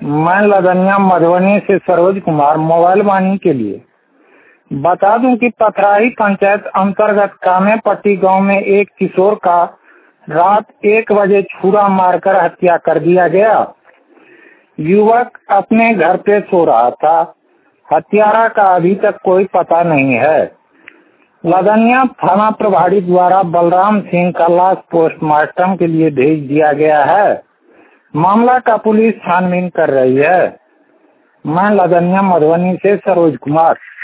मैं लदनिया मधुबनी से सरोज कुमार मोबाइल वाणी के लिए बता दूं कि पथराही पंचायत अंतर्गत कामेपट्टी गांव में एक किशोर का रात 1 बजे छुरा मारकर हत्या कर दिया गया। युवक अपने घर पे सो रहा था। हत्यारा का अभी तक कोई पता नहीं है। लदनिया थाना प्रभारी द्वारा बलराम सिंह का लाश पोस्टमार्टम के लिए भेज दिया गया है। मामला का पुलिस छानबीन कर रही है। मैं लदनिया मधुबनी से सरोज कुमार।